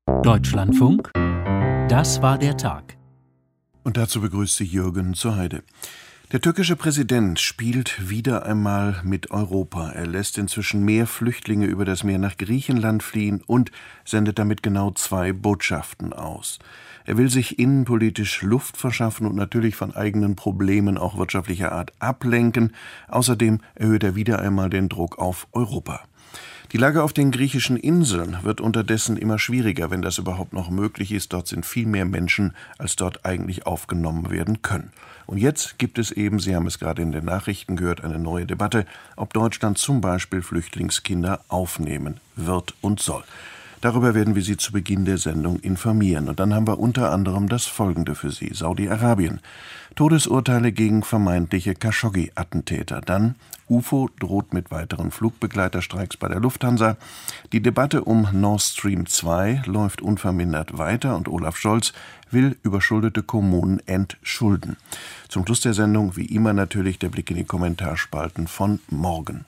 Deutschlandfunk, das war der Tag. Und dazu begrüßt sie Jürgen zur Heide. Der türkische Präsident spielt wieder einmal mit Europa. Er lässt inzwischen mehr Flüchtlinge über das Meer nach Griechenland fliehen und sendet damit genau 2 Botschaften aus. Er will sich innenpolitisch Luft verschaffen und natürlich von eigenen Problemen auch wirtschaftlicher Art ablenken. Außerdem erhöht er wieder einmal den Druck auf Europa. Die Lage auf den griechischen Inseln wird unterdessen immer schwieriger, wenn das überhaupt noch möglich ist. Dort sind viel mehr Menschen, als dort eigentlich aufgenommen werden können. Und jetzt gibt es eben, Sie haben es gerade in den Nachrichten gehört, eine neue Debatte, ob Deutschland zum Beispiel Flüchtlingskinder aufnehmen wird und soll. Darüber werden wir Sie zu Beginn der Sendung informieren. Und dann haben wir unter anderem das Folgende für Sie. Saudi-Arabien. Todesurteile gegen vermeintliche Khashoggi-Attentäter. Dann UFO droht mit weiteren Flugbegleiterstreiks bei der Lufthansa. Die Debatte um Nord Stream 2 läuft unvermindert weiter und Olaf Scholz will überschuldete Kommunen entschulden. Zum Schluss der Sendung wie immer natürlich der Blick in die Kommentarspalten von morgen.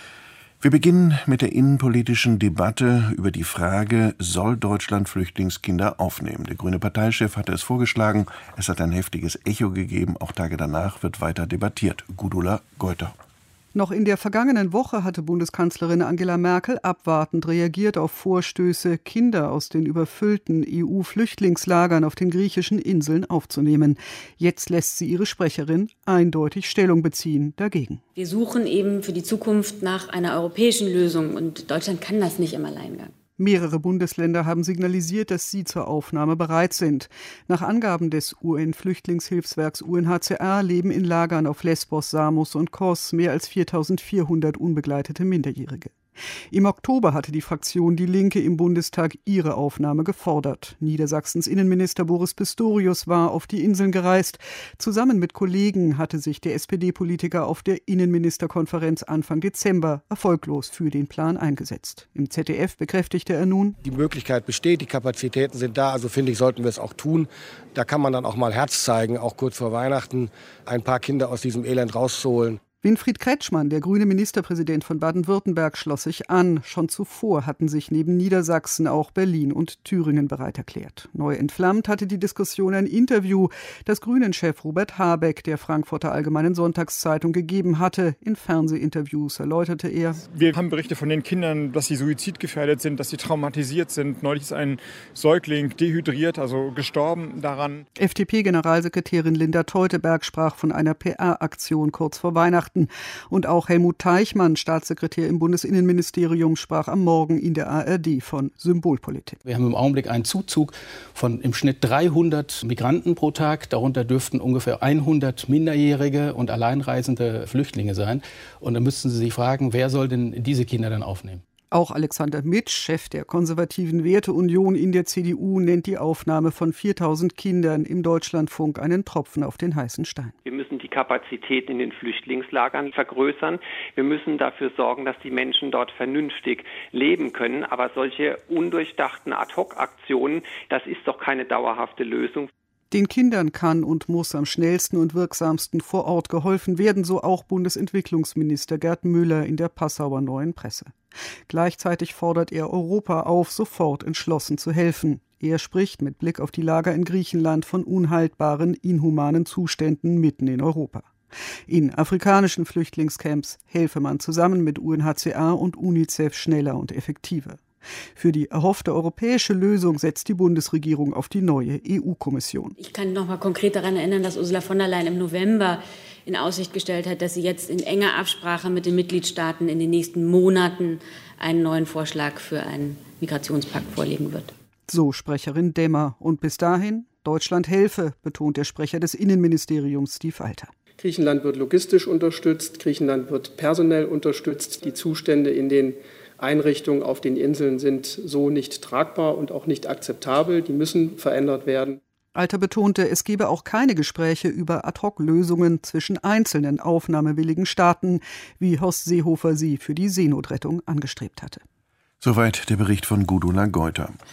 Wir beginnen mit der innenpolitischen Debatte über die Frage, soll Deutschland Flüchtlingskinder aufnehmen? Der grüne Parteichef hatte es vorgeschlagen, es hat ein heftiges Echo gegeben, auch Tage danach wird weiter debattiert. Gudula Geuter. Noch in der vergangenen Woche hatte Bundeskanzlerin Angela Merkel abwartend reagiert auf Vorstöße, Kinder aus den überfüllten EU-Flüchtlingslagern auf den griechischen Inseln aufzunehmen. Jetzt lässt sie ihre Sprecherin eindeutig Stellung beziehen dagegen. Wir suchen eben für die Zukunft nach einer europäischen Lösung und Deutschland kann das nicht im Alleingang. Mehrere Bundesländer haben signalisiert, dass sie zur Aufnahme bereit sind. Nach Angaben des UN-Flüchtlingshilfswerks UNHCR leben in Lagern auf Lesbos, Samos und Kos mehr als 4.400 unbegleitete Minderjährige. Im Oktober hatte die Fraktion Die Linke im Bundestag ihre Aufnahme gefordert. Niedersachsens Innenminister Boris Pistorius war auf die Inseln gereist. Zusammen mit Kollegen hatte sich der SPD-Politiker auf der Innenministerkonferenz Anfang Dezember erfolglos für den Plan eingesetzt. Im ZDF bekräftigte er nun: Die Möglichkeit besteht, die Kapazitäten sind da, also finde ich, sollten wir es auch tun. Da kann man dann auch mal Herz zeigen, auch kurz vor Weihnachten, ein paar Kinder aus diesem Elend rauszuholen. Winfried Kretschmann, der grüne Ministerpräsident von Baden-Württemberg, schloss sich an. Schon zuvor hatten sich neben Niedersachsen auch Berlin und Thüringen bereit erklärt. Neu entflammt hatte die Diskussion ein Interview, das Grünen-Chef Robert Habeck der Frankfurter Allgemeinen Sonntagszeitung gegeben hatte. In Fernsehinterviews erläuterte er: Wir haben Berichte von den Kindern, dass sie suizidgefährdet sind, dass sie traumatisiert sind. Neulich ist ein Säugling dehydriert, also gestorben daran. FDP-Generalsekretärin Linda Teuteberg sprach von einer PR-Aktion kurz vor Weihnachten. Und auch Helmut Teichmann, Staatssekretär im Bundesinnenministerium, sprach am Morgen in der ARD von Symbolpolitik. Wir haben im Augenblick einen Zuzug von im Schnitt 300 Migranten pro Tag. Darunter dürften ungefähr 100 minderjährige und alleinreisende Flüchtlinge sein. Und dann müssten Sie sich fragen, wer soll denn diese Kinder dann aufnehmen? Auch Alexander Mitsch, Chef der konservativen Werteunion in der CDU, nennt die Aufnahme von 4.000 Kindern im Deutschlandfunk einen Tropfen auf den heißen Stein. Wir müssen die Kapazität in den Flüchtlingslagern vergrößern. Wir müssen dafür sorgen, dass die Menschen dort vernünftig leben können. Aber solche undurchdachten Ad-hoc-Aktionen, das ist doch keine dauerhafte Lösung. Den Kindern kann und muss am schnellsten und wirksamsten vor Ort geholfen werden, so auch Bundesentwicklungsminister Gerd Müller in der Passauer Neuen Presse. Gleichzeitig fordert er Europa auf, sofort entschlossen zu helfen. Er spricht mit Blick auf die Lager in Griechenland von unhaltbaren, inhumanen Zuständen mitten in Europa. In afrikanischen Flüchtlingscamps helfe man zusammen mit UNHCR und UNICEF schneller und effektiver. Für die erhoffte europäische Lösung setzt die Bundesregierung auf die neue EU-Kommission. Ich kann noch mal konkret daran erinnern, dass Ursula von der Leyen im November in Aussicht gestellt hat, dass sie jetzt in enger Absprache mit den Mitgliedstaaten in den nächsten Monaten einen neuen Vorschlag für einen Migrationspakt vorlegen wird. So Sprecherin Demmer. Und bis dahin, Deutschland helfe, betont der Sprecher des Innenministeriums Steve Alter. Griechenland wird logistisch unterstützt, Griechenland wird personell unterstützt. Die Zustände in den Einrichtungen auf den Inseln sind so nicht tragbar und auch nicht akzeptabel. Die müssen verändert werden. Alter betonte, es gebe auch keine Gespräche über Ad-hoc-Lösungen zwischen einzelnen aufnahmewilligen Staaten, wie Horst Seehofer sie für die Seenotrettung angestrebt hatte. Soweit der Bericht von Gudula Geuter.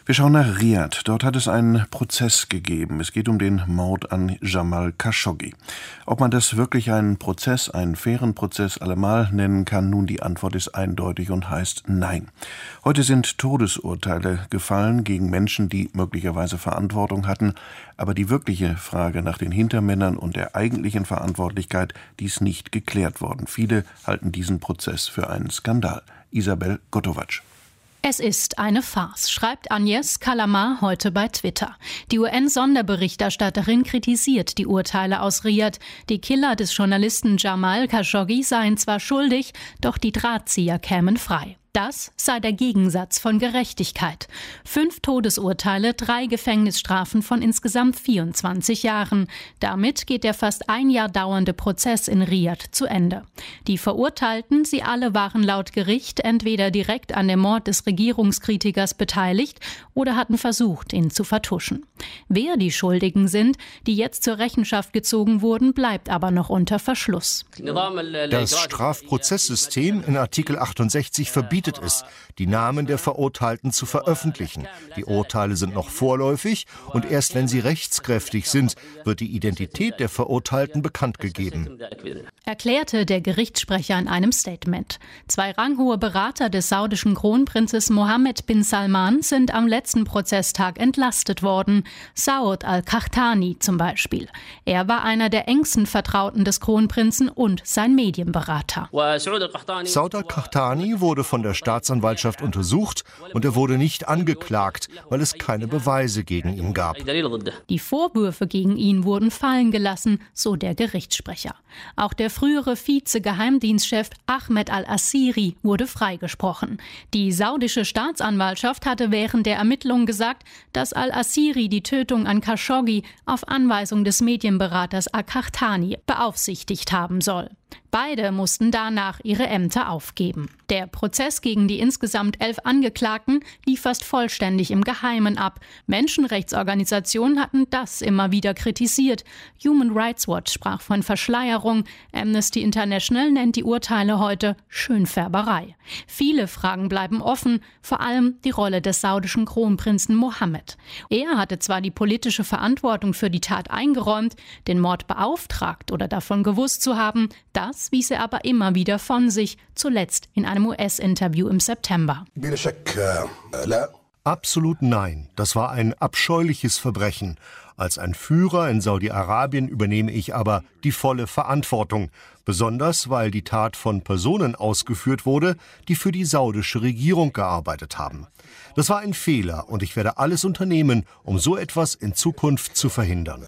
Wir schauen nach Riad. Dort hat es einen Prozess gegeben. Es geht um den Mord an Jamal Khashoggi. Ob man das wirklich einen Prozess, einen fairen Prozess allemal nennen kann, nun die Antwort ist eindeutig und heißt nein. Heute sind Todesurteile gefallen gegen Menschen, die möglicherweise Verantwortung hatten. Aber die wirkliche Frage nach den Hintermännern und der eigentlichen Verantwortlichkeit, die ist nicht geklärt worden. Viele halten diesen Prozess für einen Skandal. Isabel Gotovac. Es ist eine Farce, schreibt Agnes Callamard heute bei Twitter. Die UN-Sonderberichterstatterin kritisiert die Urteile aus Riad. Die Killer des Journalisten Jamal Khashoggi seien zwar schuldig, doch die Drahtzieher kämen frei. Das sei der Gegensatz von Gerechtigkeit. 5 Todesurteile, 3 Gefängnisstrafen von insgesamt 24 Jahren. Damit geht der fast ein Jahr dauernde Prozess in Riad zu Ende. Die Verurteilten, sie alle waren laut Gericht entweder direkt an dem Mord des Regierungskritikers beteiligt oder hatten versucht, ihn zu vertuschen. Wer die Schuldigen sind, die jetzt zur Rechenschaft gezogen wurden, bleibt aber noch unter Verschluss. Das Strafprozesssystem in Artikel 68 verbietet es, die Namen der Verurteilten zu veröffentlichen. Die Urteile sind noch vorläufig und erst wenn sie rechtskräftig sind, wird die Identität der Verurteilten bekannt gegeben. Erklärte der Gerichtssprecher in einem Statement. 2 ranghohe Berater des saudischen Kronprinzes Mohammed bin Salman sind am letzten Prozesstag entlastet worden. Saud al-Qahtani zum Beispiel. Er war einer der engsten Vertrauten des Kronprinzen und sein Medienberater. Saud al-Qahtani wurde von der Staatsanwaltschaft untersucht und er wurde nicht angeklagt, weil es keine Beweise gegen ihn gab. Die Vorwürfe gegen ihn wurden fallen gelassen, so der Gerichtssprecher. Auch der frühere Vize-Geheimdienstchef Ahmed al-Assiri wurde freigesprochen. Die saudische Staatsanwaltschaft hatte während der Ermittlungen gesagt, dass al-Assiri die Tötung an Khashoggi auf Anweisung des Medienberaters al-Qahtani beaufsichtigt haben soll. Beide mussten danach ihre Ämter aufgeben. Der Prozess gegen die insgesamt 11 Angeklagten lief fast vollständig im Geheimen ab. Menschenrechtsorganisationen hatten das immer wieder kritisiert. Human Rights Watch sprach von Verschleierung. Amnesty International nennt die Urteile heute Schönfärberei. Viele Fragen bleiben offen, vor allem die Rolle des saudischen Kronprinzen Mohammed. Er hatte zwar die politische Verantwortung für die Tat eingeräumt, den Mord beauftragt oder davon gewusst zu haben, das wies er aber immer wieder von sich, zuletzt in einem US-Interview im September. Absolut nein. Das war ein abscheuliches Verbrechen. Als ein Führer in Saudi-Arabien übernehme ich aber die volle Verantwortung. Besonders, weil die Tat von Personen ausgeführt wurde, die für die saudische Regierung gearbeitet haben. Das war ein Fehler und ich werde alles unternehmen, um so etwas in Zukunft zu verhindern.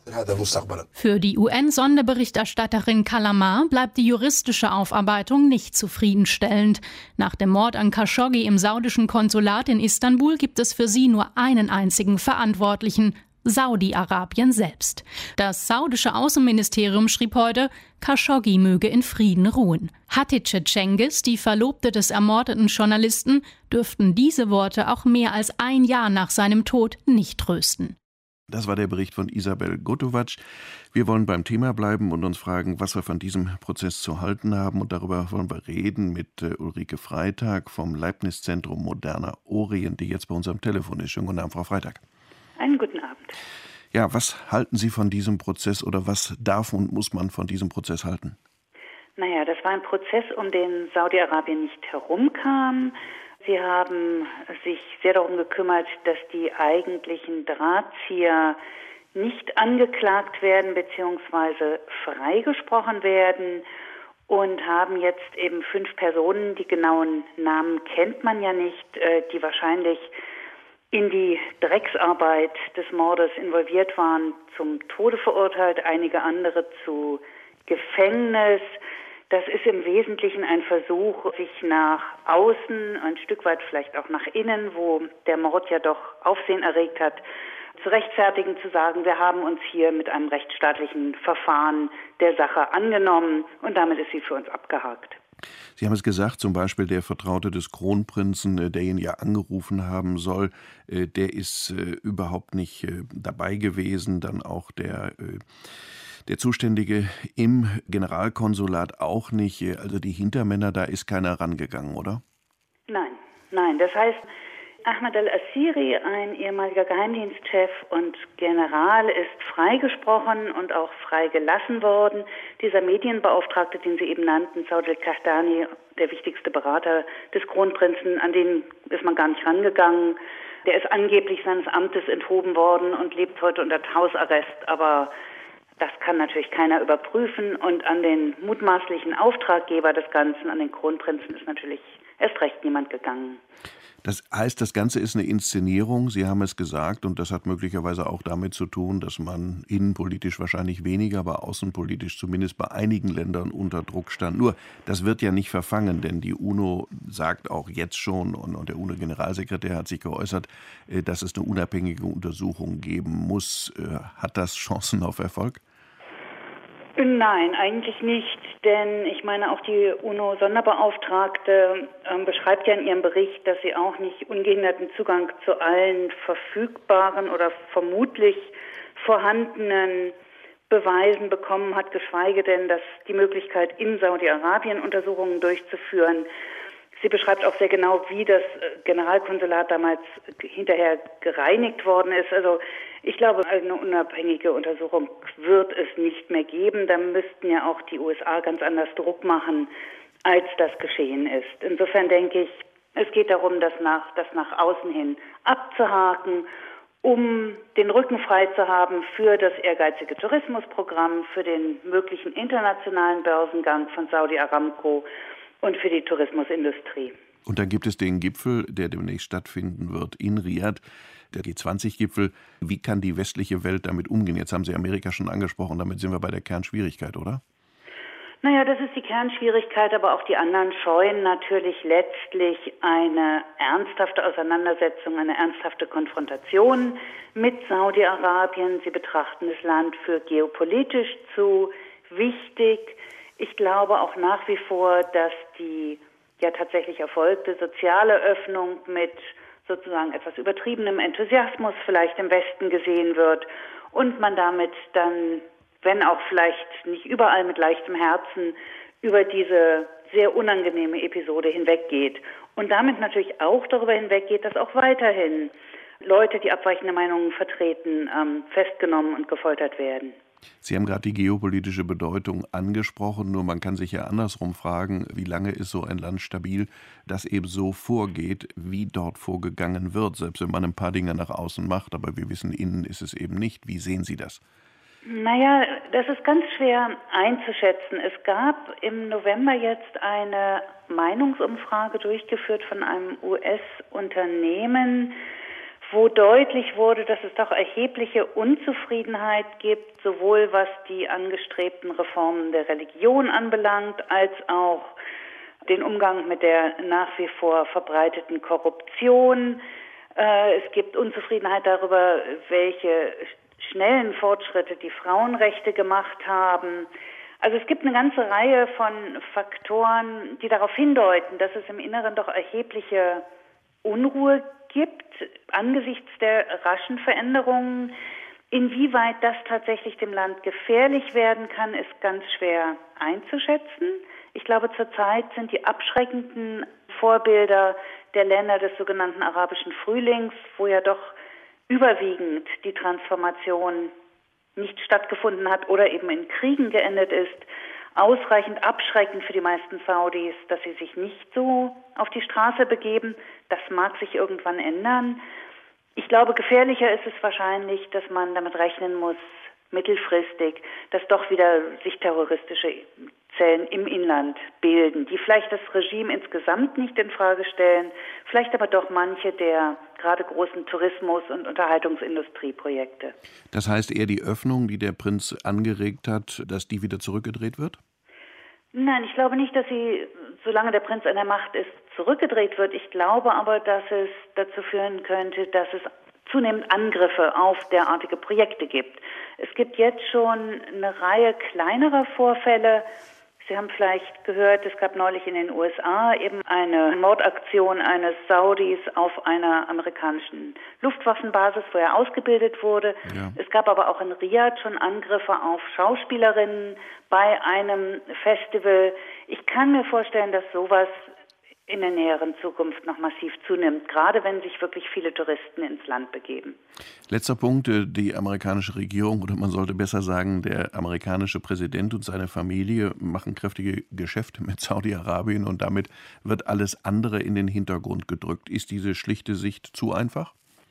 Für die UN-Sonderberichterstatterin Callamard bleibt die juristische Aufarbeitung nicht zufriedenstellend. Nach dem Mord an Khashoggi im saudischen Konsulat in Istanbul gibt es für sie nur einen einzigen Verantwortlichen: Saudi-Arabien selbst. Das saudische Außenministerium schrieb heute, Khashoggi möge in Frieden ruhen. Hatice Cengiz, die Verlobte des ermordeten Journalisten, dürften diese Worte auch mehr als ein Jahr nach seinem Tod nicht trösten. Das war der Bericht von Isabel Gotovac. Wir wollen beim Thema bleiben und uns fragen, was wir von diesem Prozess zu halten haben. Und darüber wollen wir reden mit Ulrike Freitag vom Leibniz-Zentrum Moderner Orient, die jetzt bei uns am Telefon ist. Schönen guten Abend, Frau Freitag. Einen guten Abend. Ja, was halten Sie von diesem Prozess oder was darf und muss man von diesem Prozess halten? Naja, das war ein Prozess, um den Saudi-Arabien nicht herumkam. Sie haben sich sehr darum gekümmert, dass die eigentlichen Drahtzieher nicht angeklagt werden bzw. freigesprochen werden und haben jetzt eben 5 Personen, die genauen Namen kennt man ja nicht, die wahrscheinlich in die Drecksarbeit des Mordes involviert waren, zum Tode verurteilt, einige andere zu Gefängnis. Das ist im Wesentlichen ein Versuch, sich nach außen, ein Stück weit vielleicht auch nach innen, wo der Mord ja doch Aufsehen erregt hat, zu rechtfertigen, zu sagen, wir haben uns hier mit einem rechtsstaatlichen Verfahren der Sache angenommen und damit ist sie für uns abgehakt. Sie haben es gesagt, zum Beispiel der Vertraute des Kronprinzen, der ihn ja angerufen haben soll, der ist überhaupt nicht dabei gewesen. Dann auch der Zuständige im Generalkonsulat auch nicht. Also die Hintermänner, da ist keiner rangegangen, oder? Nein. Das heißt, Ahmed al-Asiri, ein ehemaliger Geheimdienstchef und General, ist freigesprochen und auch freigelassen worden. Dieser Medienbeauftragte, den Sie eben nannten, Saud al-Qahtani, der wichtigste Berater des Kronprinzen, an den ist man gar nicht rangegangen. Der ist angeblich seines Amtes enthoben worden und lebt heute unter Hausarrest, aber das kann natürlich keiner überprüfen. Und an den mutmaßlichen Auftraggeber des Ganzen, an den Kronprinzen, ist natürlich erst recht niemand gegangen. Das heißt, das Ganze ist eine Inszenierung, Sie haben es gesagt, und das hat möglicherweise auch damit zu tun, dass man innenpolitisch wahrscheinlich weniger, aber außenpolitisch zumindest bei einigen Ländern unter Druck stand. Nur, das wird ja nicht verfangen, denn die UNO sagt auch jetzt schon, und der UNO-Generalsekretär hat sich geäußert, dass es eine unabhängige Untersuchung geben muss. Hat das Chancen auf Erfolg? Nein, eigentlich nicht, denn ich meine, auch die UNO-Sonderbeauftragte beschreibt ja in ihrem Bericht, dass sie auch nicht ungehinderten Zugang zu allen verfügbaren oder vermutlich vorhandenen Beweisen bekommen hat, geschweige denn, dass die Möglichkeit, in Saudi-Arabien Untersuchungen durchzuführen. Sie beschreibt auch sehr genau, wie das Generalkonsulat damals hinterher gereinigt worden ist. Also ich glaube, eine unabhängige Untersuchung wird es nicht mehr geben. Da müssten ja auch die USA ganz anders Druck machen, als das geschehen ist. Insofern denke ich, es geht darum, das nach außen hin abzuhaken, um den Rücken frei zu haben für das ehrgeizige Tourismusprogramm, für den möglichen internationalen Börsengang von Saudi Aramco und für die Tourismusindustrie. Und dann gibt es den Gipfel, der demnächst stattfinden wird in Riad, der G20-Gipfel. Wie kann die westliche Welt damit umgehen? Jetzt haben Sie Amerika schon angesprochen, damit sind wir bei der Kernschwierigkeit, oder? Naja, das ist die Kernschwierigkeit, aber auch die anderen scheuen natürlich letztlich eine ernsthafte Auseinandersetzung, eine ernsthafte Konfrontation mit Saudi-Arabien. Sie betrachten das Land für geopolitisch zu wichtig. Ich glaube auch nach wie vor, dass die ja tatsächlich erfolgte soziale Öffnung mit sozusagen etwas übertriebenem Enthusiasmus vielleicht im Westen gesehen wird und man damit dann, wenn auch vielleicht nicht überall mit leichtem Herzen, über diese sehr unangenehme Episode hinweggeht. Und damit natürlich auch darüber hinweggeht, dass auch weiterhin Leute, die abweichende Meinungen vertreten, festgenommen und gefoltert werden. Sie haben gerade die geopolitische Bedeutung angesprochen, nur man kann sich ja andersrum fragen, wie lange ist so ein Land stabil, das eben so vorgeht, wie dort vorgegangen wird, selbst wenn man ein paar Dinge nach außen macht, aber wir wissen, innen ist es eben nicht. Wie sehen Sie das? Naja, das ist ganz schwer einzuschätzen. Es gab im November jetzt eine Meinungsumfrage durchgeführt von einem US-Unternehmen, wo deutlich wurde, dass es doch erhebliche Unzufriedenheit gibt, sowohl was die angestrebten Reformen der Religion anbelangt, als auch den Umgang mit der nach wie vor verbreiteten Korruption. Es gibt Unzufriedenheit darüber, welche schnellen Fortschritte die Frauenrechte gemacht haben. Also es gibt eine ganze Reihe von Faktoren, die darauf hindeuten, dass es im Inneren doch erhebliche Unruhe gibt angesichts der raschen Veränderungen. Inwieweit das tatsächlich dem Land gefährlich werden kann, ist ganz schwer einzuschätzen. Ich glaube, zurzeit sind die abschreckenden Vorbilder der Länder des sogenannten arabischen Frühlings, wo ja doch überwiegend die Transformation nicht stattgefunden hat oder eben in Kriegen geendet ist, ausreichend abschreckend für die meisten Saudis, dass sie sich nicht so auf die Straße begeben. Das mag sich irgendwann ändern. Ich glaube, gefährlicher ist es wahrscheinlich, dass man damit rechnen muss, mittelfristig, dass doch wieder sich terroristische Zellen im Inland bilden, die vielleicht das Regime insgesamt nicht in Frage stellen, vielleicht aber doch manche der gerade großen Tourismus- und Unterhaltungsindustrieprojekte. Das heißt eher die Öffnung, die der Prinz angeregt hat, dass die wieder zurückgedreht wird? Nein, ich glaube nicht, dass sie, solange der Prinz an der Macht ist, zurückgedreht wird. Ich glaube aber, dass es dazu führen könnte, dass es zunehmend Angriffe auf derartige Projekte gibt. Es gibt jetzt schon eine Reihe kleinerer Vorfälle. Sie haben vielleicht gehört, es gab neulich in den USA eben eine Mordaktion eines Saudis auf einer amerikanischen Luftwaffenbasis, wo er ausgebildet wurde. Ja. Es gab aber auch in Riad schon Angriffe auf Schauspielerinnen bei einem Festival. Ich kann mir vorstellen, dass sowas in der näheren Zukunft noch massiv zunimmt, gerade wenn sich wirklich viele Touristen ins Land begeben. Letzter Punkt, die amerikanische Regierung, oder man sollte besser sagen, der amerikanische Präsident und seine Familie machen kräftige Geschäfte mit Saudi-Arabien und damit wird alles andere in den Hintergrund gedrückt. Ist diese schlichte Sicht zu einfach?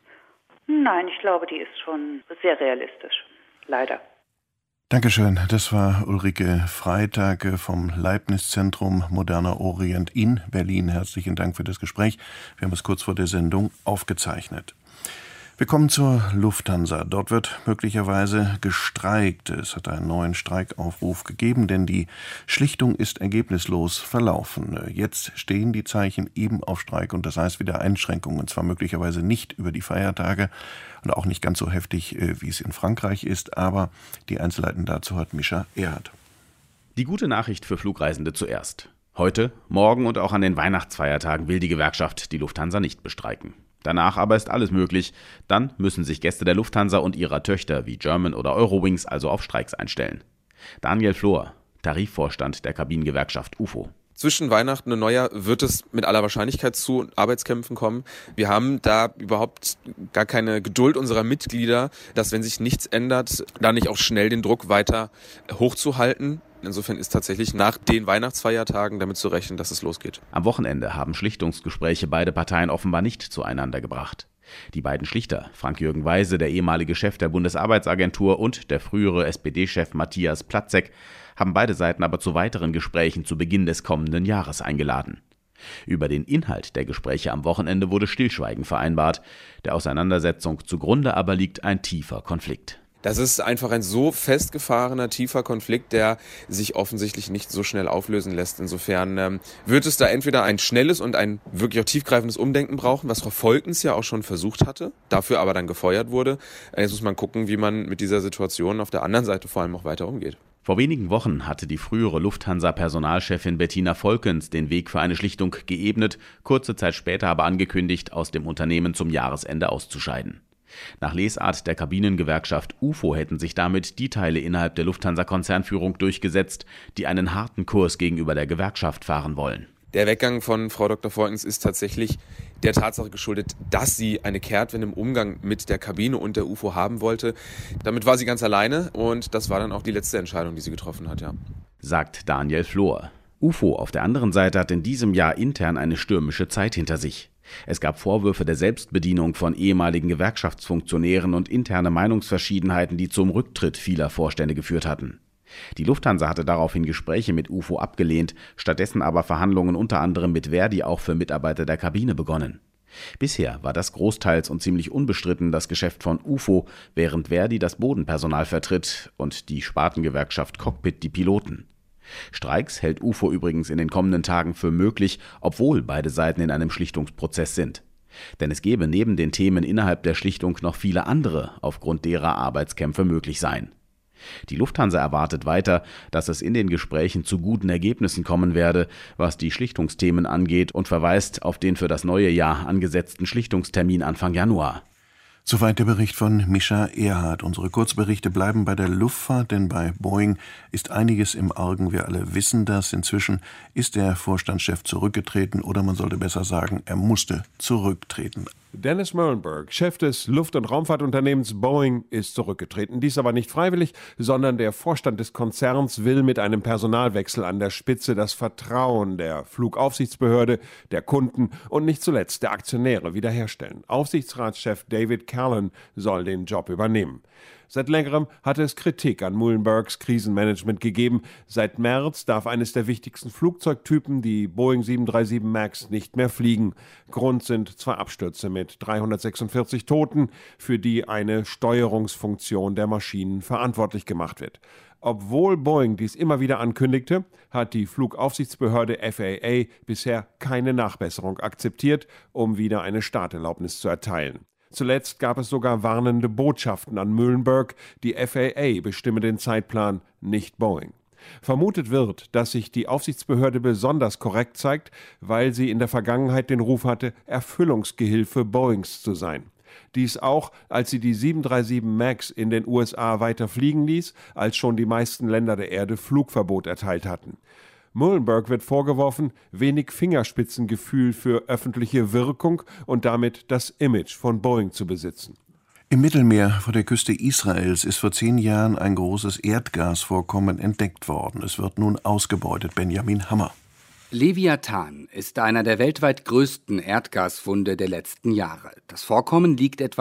Nein, ich glaube, die ist schon sehr realistisch, leider. Dankeschön. Das war Ulrike Freitag vom Leibniz-Zentrum Moderner Orient in Berlin. Herzlichen Dank für das Gespräch. Wir haben es kurz vor der Sendung aufgezeichnet. Wir kommen zur Lufthansa. Dort wird möglicherweise gestreikt. Es hat einen neuen Streikaufruf gegeben, denn die Schlichtung ist ergebnislos verlaufen. Jetzt stehen die Zeichen eben auf Streik und das heißt wieder Einschränkungen. Und zwar möglicherweise nicht über die Feiertage und auch nicht ganz so heftig, wie es in Frankreich ist. Aber die Einzelheiten dazu hat Mischa Erhardt. Die gute Nachricht für Flugreisende zuerst. Heute, morgen und auch an den Weihnachtsfeiertagen will die Gewerkschaft die Lufthansa nicht bestreiken. Danach aber ist alles möglich. Dann müssen sich Gäste der Lufthansa und ihrer Töchter wie German oder Eurowings also auf Streiks einstellen. Daniel Flohr, Tarifvorstand der Kabinengewerkschaft UFO. Zwischen Weihnachten und Neujahr wird es mit aller Wahrscheinlichkeit zu Arbeitskämpfen kommen. Wir haben da überhaupt gar keine Geduld unserer Mitglieder, dass, wenn sich nichts ändert, da nicht auch schnell den Druck weiter hochzuhalten. Insofern ist tatsächlich nach den Weihnachtsfeiertagen damit zu rechnen, dass es losgeht. Am Wochenende haben Schlichtungsgespräche beide Parteien offenbar nicht zueinander gebracht. Die beiden Schlichter, Frank-Jürgen Weise, der ehemalige Chef der Bundesarbeitsagentur, und der frühere SPD-Chef Matthias Platzek, haben beide Seiten aber zu weiteren Gesprächen zu Beginn des kommenden Jahres eingeladen. Über den Inhalt der Gespräche am Wochenende wurde Stillschweigen vereinbart. Der Auseinandersetzung zugrunde aber liegt ein tiefer Konflikt. Das ist einfach ein so festgefahrener, tiefer Konflikt, der sich offensichtlich nicht so schnell auflösen lässt. Insofern wird es da entweder ein schnelles und ein wirklich auch tiefgreifendes Umdenken brauchen, was Frau Volkens ja auch schon versucht hatte, dafür aber dann gefeuert wurde. Jetzt muss man gucken, wie man mit dieser Situation auf der anderen Seite vor allem auch weiter umgeht. Vor wenigen Wochen hatte die frühere Lufthansa-Personalchefin Bettina Volkens den Weg für eine Schlichtung geebnet, kurze Zeit später aber angekündigt, aus dem Unternehmen zum Jahresende auszuscheiden. Nach Lesart der Kabinengewerkschaft UFO hätten sich damit die Teile innerhalb der Lufthansa-Konzernführung durchgesetzt, die einen harten Kurs gegenüber der Gewerkschaft fahren wollen. Der Weggang von Frau Dr. Volkens ist tatsächlich der Tatsache geschuldet, dass sie eine Kehrtwende im Umgang mit der Kabine und der UFO haben wollte. Damit war sie ganz alleine und das war dann auch die letzte Entscheidung, die sie getroffen hat, ja. Sagt Daniel Flohr. UFO auf der anderen Seite hat in diesem Jahr intern eine stürmische Zeit hinter sich. Es gab Vorwürfe der Selbstbedienung von ehemaligen Gewerkschaftsfunktionären und interne Meinungsverschiedenheiten, die zum Rücktritt vieler Vorstände geführt hatten. Die Lufthansa hatte daraufhin Gespräche mit UFO abgelehnt, stattdessen aber Verhandlungen unter anderem mit Verdi auch für Mitarbeiter der Kabine begonnen. Bisher war das großteils und ziemlich unbestritten das Geschäft von UFO, während Verdi das Bodenpersonal vertritt und die Spartengewerkschaft Cockpit die Piloten. Streiks hält UFO übrigens in den kommenden Tagen für möglich, obwohl beide Seiten in einem Schlichtungsprozess sind. Denn es gäbe neben den Themen innerhalb der Schlichtung noch viele andere, aufgrund derer Arbeitskämpfe möglich seien. Die Lufthansa erwartet weiter, dass es in den Gesprächen zu guten Ergebnissen kommen werde, was die Schlichtungsthemen angeht, und verweist auf den für das neue Jahr angesetzten Schlichtungstermin Anfang Januar. Soweit der Bericht von Mischa Erhardt. Unsere Kurzberichte bleiben bei der Luftfahrt, denn bei Boeing ist einiges im Argen. Wir alle wissen das. Inzwischen ist der Vorstandschef zurückgetreten, oder man sollte besser sagen, er musste zurücktreten. Dennis Muilenburg, Chef des Luft- und Raumfahrtunternehmens Boeing, ist zurückgetreten. Dies aber nicht freiwillig, sondern der Vorstand des Konzerns will mit einem Personalwechsel an der Spitze das Vertrauen der Flugaufsichtsbehörde, der Kunden und nicht zuletzt der Aktionäre wiederherstellen. Aufsichtsratschef David Callan soll den Job übernehmen. Seit längerem hatte es Kritik an Muilenburgs Krisenmanagement gegeben. Seit März darf eines der wichtigsten Flugzeugtypen, die Boeing 737 MAX, nicht mehr fliegen. Grund sind 2 Abstürze mit 346 Toten, für die eine Steuerungsfunktion der Maschinen verantwortlich gemacht wird. Obwohl Boeing dies immer wieder ankündigte, hat die Flugaufsichtsbehörde FAA bisher keine Nachbesserung akzeptiert, um wieder eine Starterlaubnis zu erteilen. Zuletzt gab es sogar warnende Botschaften an Muilenburg, die FAA bestimme den Zeitplan, nicht Boeing. Vermutet wird, dass sich die Aufsichtsbehörde besonders korrekt zeigt, weil sie in der Vergangenheit den Ruf hatte, Erfüllungsgehilfe Boeings zu sein. Dies auch, als sie die 737 MAX in den USA weiter fliegen ließ, als schon die meisten Länder der Erde Flugverbot erteilt hatten. Muhlenberg wird vorgeworfen, wenig Fingerspitzengefühl für öffentliche Wirkung und damit das Image von Boeing zu besitzen. Im Mittelmeer vor der Küste Israels ist vor 10 Jahren ein großes Erdgasvorkommen entdeckt worden. Es wird nun ausgebeutet. Benjamin Hammer. Leviathan ist einer der weltweit größten Erdgasfunde der letzten Jahre. Das Vorkommen liegt etwa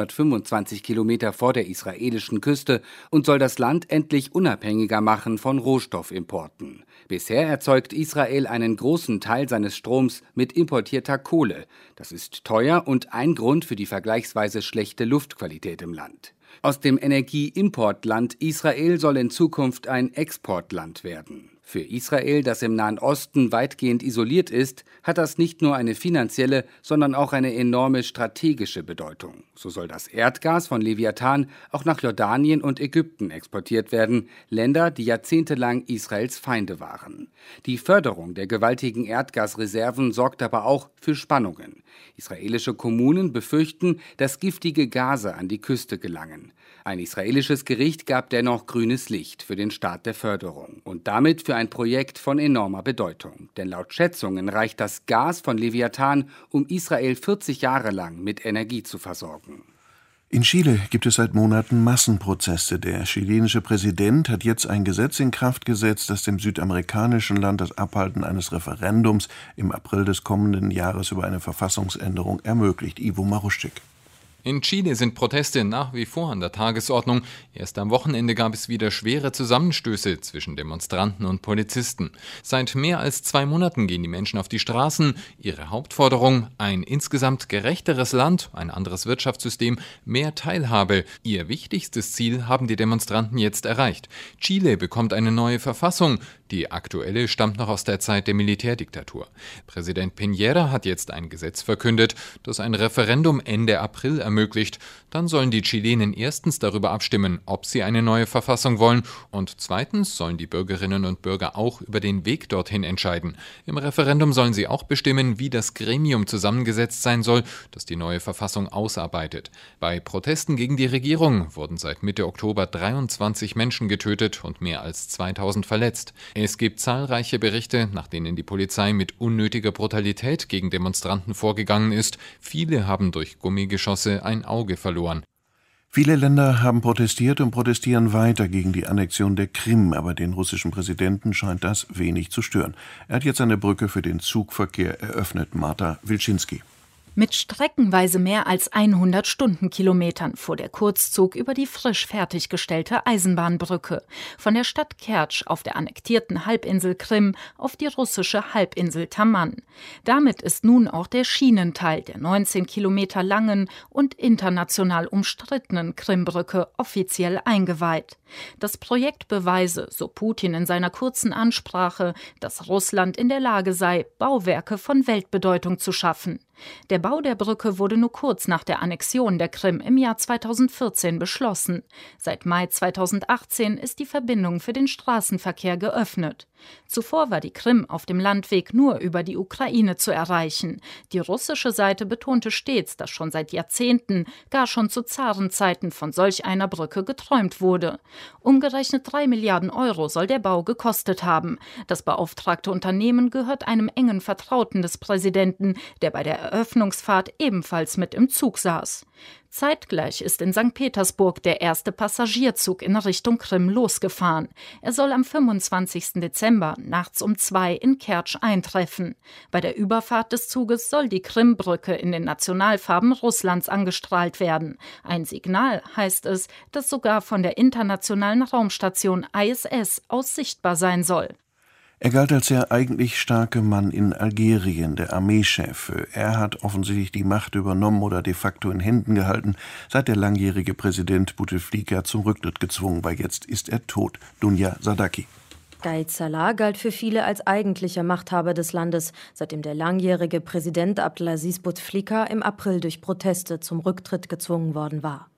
125 Kilometer vor der israelischen Küste und soll das Land endlich unabhängiger machen von Rohstoffimporten. Bisher erzeugt Israel einen großen Teil seines Stroms mit importierter Kohle. Das ist teuer und ein Grund für die vergleichsweise schlechte Luftqualität im Land. Aus dem Energieimportland Israel soll in Zukunft ein Exportland werden. Für Israel, das im Nahen Osten weitgehend isoliert ist, hat das nicht nur eine finanzielle, sondern auch eine enorme strategische Bedeutung. So soll das Erdgas von Leviathan auch nach Jordanien und Ägypten exportiert werden, Länder, die jahrzehntelang Israels Feinde waren. Die Förderung der gewaltigen Erdgasreserven sorgt aber auch für Spannungen. Israelische Kommunen befürchten, dass giftige Gase an die Küste gelangen. Ein israelisches Gericht gab dennoch grünes Licht für den Start der Förderung und damit für ein Projekt von enormer Bedeutung. Denn laut Schätzungen reicht das Gas von Leviathan, um Israel 40 Jahre lang mit Energie zu versorgen. In Chile gibt es seit Monaten Massenproteste. Der chilenische Präsident hat jetzt ein Gesetz in Kraft gesetzt, das dem südamerikanischen Land das Abhalten eines Referendums im April des kommenden Jahres über eine Verfassungsänderung ermöglicht. Ivo Maruschik. In Chile sind Proteste nach wie vor an der Tagesordnung. Erst am Wochenende gab es wieder schwere Zusammenstöße zwischen Demonstranten und Polizisten. Seit mehr als 2 Monaten gehen die Menschen auf die Straßen. Ihre Hauptforderung: ein insgesamt gerechteres Land, ein anderes Wirtschaftssystem, mehr Teilhabe. Ihr wichtigstes Ziel haben die Demonstranten jetzt erreicht. Chile bekommt eine neue Verfassung. Die aktuelle stammt noch aus der Zeit der Militärdiktatur. Präsident Piñera hat jetzt ein Gesetz verkündet, das ein Referendum Ende April ermöglicht. Dann sollen die Chilenen erstens darüber abstimmen, ob sie eine neue Verfassung wollen, und zweitens sollen die Bürgerinnen und Bürger auch über den Weg dorthin entscheiden. Im Referendum sollen sie auch bestimmen, wie das Gremium zusammengesetzt sein soll, das die neue Verfassung ausarbeitet. Bei Protesten gegen die Regierung wurden seit Mitte Oktober 23 Menschen getötet und mehr als 2000 verletzt. Es gibt zahlreiche Berichte, nach denen die Polizei mit unnötiger Brutalität gegen Demonstranten vorgegangen ist. Viele haben durch Gummigeschosse ein Auge verloren. Viele Länder haben protestiert und protestieren weiter gegen die Annexion der Krim, aber den russischen Präsidenten scheint das wenig zu stören. Er hat jetzt eine Brücke für den Zugverkehr eröffnet. Marta Wilczynski. Mit streckenweise mehr als 100 Stundenkilometern fuhr der Kurzzug über die frisch fertiggestellte Eisenbahnbrücke von der Stadt Kertsch auf der annektierten Halbinsel Krim auf die russische Halbinsel Taman. Damit ist nun auch der Schienenteil der 19 Kilometer langen und international umstrittenen Krimbrücke offiziell eingeweiht. Das Projekt beweise, so Putin in seiner kurzen Ansprache, dass Russland in der Lage sei, Bauwerke von Weltbedeutung zu schaffen. Der Bau der Brücke wurde nur kurz nach der Annexion der Krim im Jahr 2014 beschlossen. Seit Mai 2018 ist die Verbindung für den Straßenverkehr geöffnet. Zuvor war die Krim auf dem Landweg nur über die Ukraine zu erreichen. Die russische Seite betonte stets, dass schon seit Jahrzehnten, gar schon zu Zarenzeiten, von solch einer Brücke geträumt wurde. Umgerechnet 3 Milliarden Euro soll der Bau gekostet haben. Das beauftragte Unternehmen gehört einem engen Vertrauten des Präsidenten, der bei der Eröffnungsfahrt ebenfalls mit im Zug saß. Zeitgleich ist in St. Petersburg der erste Passagierzug in Richtung Krim losgefahren. Er soll am 25. Dezember nachts um 2 in Kertsch eintreffen. Bei der Überfahrt des Zuges soll die Krimbrücke in den Nationalfarben Russlands angestrahlt werden. Ein Signal, heißt es, das sogar von der internationalen Raumstation ISS aus sichtbar sein soll. Er galt als der eigentlich starke Mann in Algerien, der Armeechef. Er hat offensichtlich die Macht übernommen oder de facto in Händen gehalten, seit der langjährige Präsident Bouteflika zum Rücktritt gezwungen war. Jetzt ist er tot. Dunja Sadaki. Gaid Salah galt für viele als eigentlicher Machthaber des Landes, seitdem der langjährige Präsident Abdelaziz Bouteflika im April durch Proteste zum Rücktritt gezwungen worden war.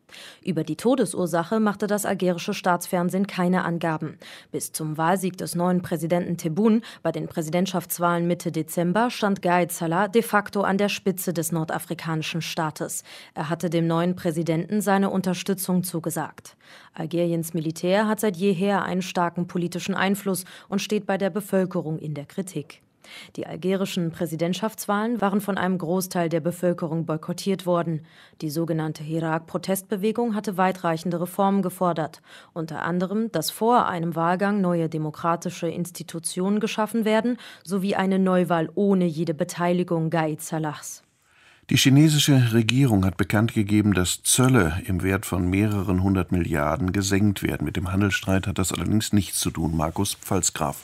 Über die Todesursache machte das algerische Staatsfernsehen keine Angaben. Bis zum Wahlsieg des neuen Präsidenten Tebboune bei den Präsidentschaftswahlen Mitte Dezember stand Gaid Salah de facto an der Spitze des nordafrikanischen Staates. Er hatte dem neuen Präsidenten seine Unterstützung zugesagt. Algeriens Militär hat seit jeher einen starken politischen Einfluss und steht bei der Bevölkerung in der Kritik. Die algerischen Präsidentschaftswahlen waren von einem Großteil der Bevölkerung boykottiert worden. Die sogenannte Hirak-Protestbewegung hatte weitreichende Reformen gefordert. Unter anderem, dass vor einem Wahlgang neue demokratische Institutionen geschaffen werden, sowie eine Neuwahl ohne jede Beteiligung Gaid Salahs. Die chinesische Regierung hat bekannt gegeben, dass Zölle im Wert von mehreren 100 Milliarden gesenkt werden. Mit dem Handelsstreit hat das allerdings nichts zu tun. Markus Pfalzgraf.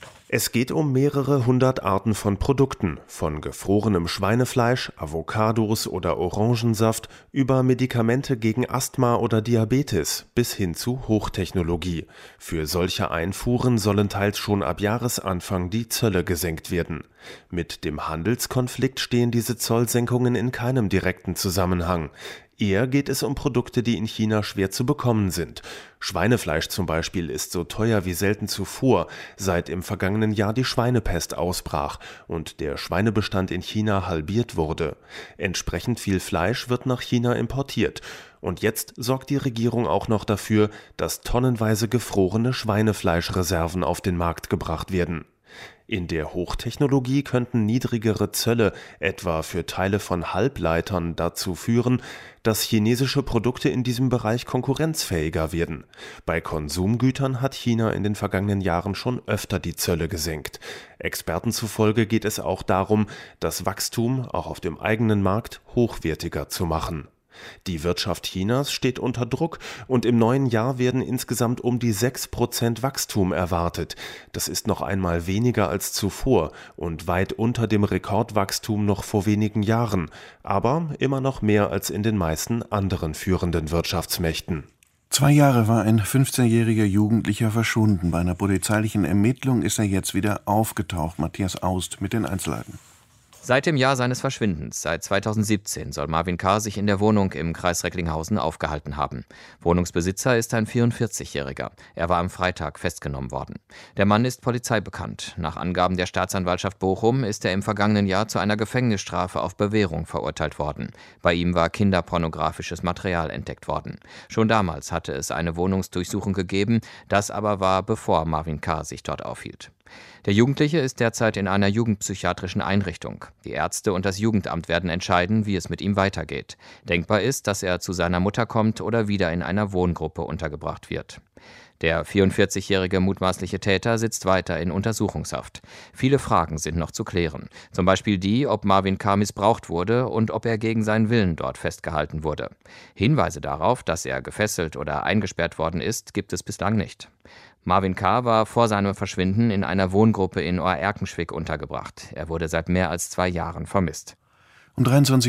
Es geht um mehrere 100 Arten von Produkten, von gefrorenem Schweinefleisch, Avocados oder Orangensaft über Medikamente gegen Asthma oder Diabetes bis hin zu Hochtechnologie. Für solche Einfuhren sollen teils schon ab Jahresanfang die Zölle gesenkt werden. Mit dem Handelskonflikt stehen diese Zollsenkungen in keinem direkten Zusammenhang. Eher geht es um Produkte, die in China schwer zu bekommen sind. Schweinefleisch zum Beispiel ist so teuer wie selten zuvor, seit im vergangenen Jahr die Schweinepest ausbrach und der Schweinebestand in China halbiert wurde. Entsprechend viel Fleisch wird nach China importiert. Und jetzt sorgt die Regierung auch noch dafür, dass tonnenweise gefrorene Schweinefleischreserven auf den Markt gebracht werden. In der Hochtechnologie könnten niedrigere Zölle, etwa für Teile von Halbleitern, dazu führen, dass chinesische Produkte in diesem Bereich konkurrenzfähiger werden. Bei Konsumgütern hat China in den vergangenen Jahren schon öfter die Zölle gesenkt. Experten zufolge geht es auch darum, das Wachstum auch auf dem eigenen Markt hochwertiger zu machen. Die Wirtschaft Chinas steht unter Druck und im neuen Jahr werden insgesamt um die 6% Wachstum erwartet. Das ist noch einmal weniger als zuvor und weit unter dem Rekordwachstum noch vor wenigen Jahren, aber immer noch mehr als in den meisten anderen führenden Wirtschaftsmächten. 2 Jahre war ein 15-jähriger Jugendlicher verschwunden. Bei einer polizeilichen Ermittlung ist er jetzt wieder aufgetaucht. Matthias Aust mit den Einzelheiten. Seit dem Jahr seines Verschwindens, seit 2017, soll Marvin K. sich in der Wohnung im Kreis Recklinghausen aufgehalten haben. Wohnungsbesitzer ist ein 44-Jähriger. Er war am Freitag festgenommen worden. Der Mann ist polizeibekannt. Nach Angaben der Staatsanwaltschaft Bochum ist er im vergangenen Jahr zu einer Gefängnisstrafe auf Bewährung verurteilt worden. Bei ihm war kinderpornografisches Material entdeckt worden. Schon damals hatte es eine Wohnungsdurchsuchung gegeben, das aber war, bevor Marvin K. sich dort aufhielt. Der Jugendliche ist derzeit in einer jugendpsychiatrischen Einrichtung. Die Ärzte und das Jugendamt werden entscheiden, wie es mit ihm weitergeht. Denkbar ist, dass er zu seiner Mutter kommt oder wieder in einer Wohngruppe untergebracht wird. Der 44-jährige mutmaßliche Täter sitzt weiter in Untersuchungshaft. Viele Fragen sind noch zu klären. Zum Beispiel die, ob Marvin K. missbraucht wurde und ob er gegen seinen Willen dort festgehalten wurde. Hinweise darauf, dass er gefesselt oder eingesperrt worden ist, gibt es bislang nicht. Marvin K. war vor seinem Verschwinden in einer Wohngruppe in Ohr-Erkenschwick untergebracht. Er wurde seit mehr als 2 Jahren vermisst. Um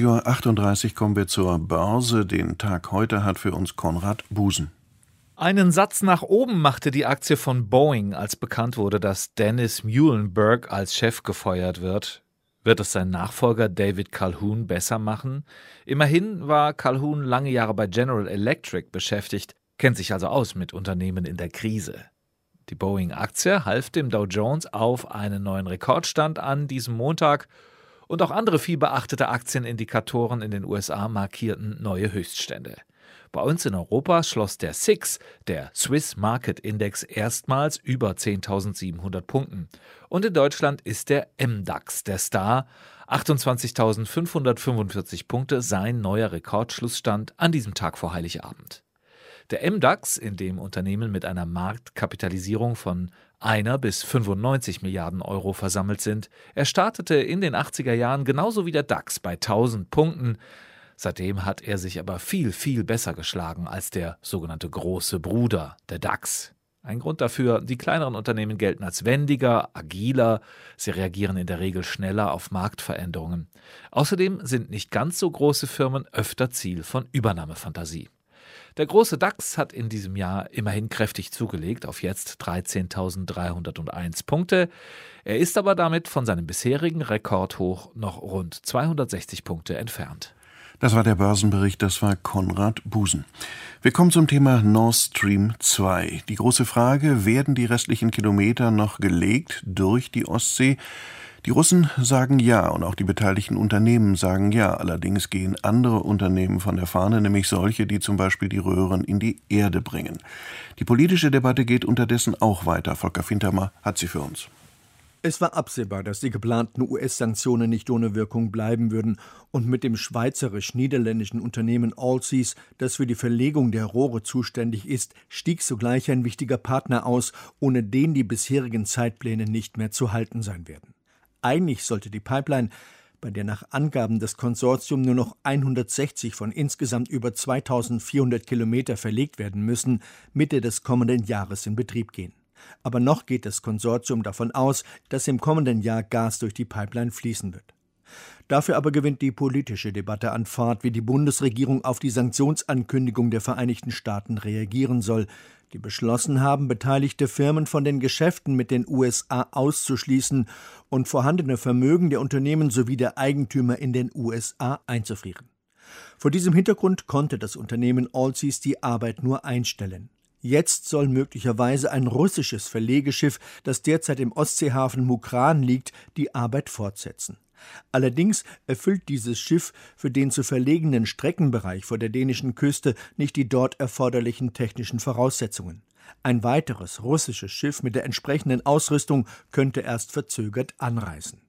23:38 Uhr kommen wir zur Börse. Den Tag heute hat für uns Konrad Busen. Einen Satz nach oben machte die Aktie von Boeing, als bekannt wurde, dass Dennis Muilenburg als Chef gefeuert wird. Wird es sein Nachfolger David Calhoun besser machen? Immerhin war Calhoun lange Jahre bei General Electric beschäftigt, kennt sich also aus mit Unternehmen in der Krise. Die Boeing-Aktie half dem Dow Jones auf einen neuen Rekordstand an diesem Montag und auch andere vielbeachtete Aktienindikatoren in den USA markierten neue Höchststände. Bei uns in Europa schloss der SIX, der Swiss Market Index, erstmals über 10.700 Punkten. Und in Deutschland ist der MDAX der Star. 28.545 Punkte, sein neuer Rekordschlussstand an diesem Tag vor Heiligabend. Der MDAX, in dem Unternehmen mit einer Marktkapitalisierung von 1 bis 95 Milliarden Euro versammelt sind, er startete in den 80er Jahren genauso wie der DAX bei 1000 Punkten. Seitdem hat er sich aber viel, viel besser geschlagen als der sogenannte große Bruder, der DAX. Ein Grund dafür, die kleineren Unternehmen gelten als wendiger, agiler, sie reagieren in der Regel schneller auf Marktveränderungen. Außerdem sind nicht ganz so große Firmen öfter Ziel von Übernahmefantasie. Der große DAX hat in diesem Jahr immerhin kräftig zugelegt auf jetzt 13.301 Punkte. Er ist aber damit von seinem bisherigen Rekordhoch noch rund 260 Punkte entfernt. Das war der Börsenbericht, das war Konrad Busen. Wir kommen zum Thema Nord Stream 2. Die große Frage, werden die restlichen Kilometer noch gelegt durch die Ostsee? Die Russen sagen ja und auch die beteiligten Unternehmen sagen ja. Allerdings gehen andere Unternehmen von der Fahne, nämlich solche, die zum Beispiel die Röhren in die Erde bringen. Die politische Debatte geht unterdessen auch weiter. Volker Fintermer hat sie für uns. Es war absehbar, dass die geplanten US-Sanktionen nicht ohne Wirkung bleiben würden und mit dem schweizerisch-niederländischen Unternehmen Allseas, das für die Verlegung der Rohre zuständig ist, stieg sogleich ein wichtiger Partner aus, ohne den die bisherigen Zeitpläne nicht mehr zu halten sein werden. Eigentlich sollte die Pipeline, bei der nach Angaben des Konsortiums nur noch 160 von insgesamt über 2400 Kilometer verlegt werden müssen, Mitte des kommenden Jahres in Betrieb gehen. Aber noch geht das Konsortium davon aus, dass im kommenden Jahr Gas durch die Pipeline fließen wird. Dafür aber gewinnt die politische Debatte an Fahrt, wie die Bundesregierung auf die Sanktionsankündigung der Vereinigten Staaten reagieren soll, die beschlossen haben, beteiligte Firmen von den Geschäften mit den USA auszuschließen und vorhandene Vermögen der Unternehmen sowie der Eigentümer in den USA einzufrieren. Vor diesem Hintergrund konnte das Unternehmen Allseas die Arbeit nur einstellen. Jetzt soll möglicherweise ein russisches Verlegeschiff, das derzeit im Ostseehafen Mukran liegt, die Arbeit fortsetzen. Allerdings erfüllt dieses Schiff für den zu verlegenen Streckenbereich vor der dänischen Küste nicht die dort erforderlichen technischen Voraussetzungen. Ein weiteres russisches Schiff mit der entsprechenden Ausrüstung könnte erst verzögert anreisen.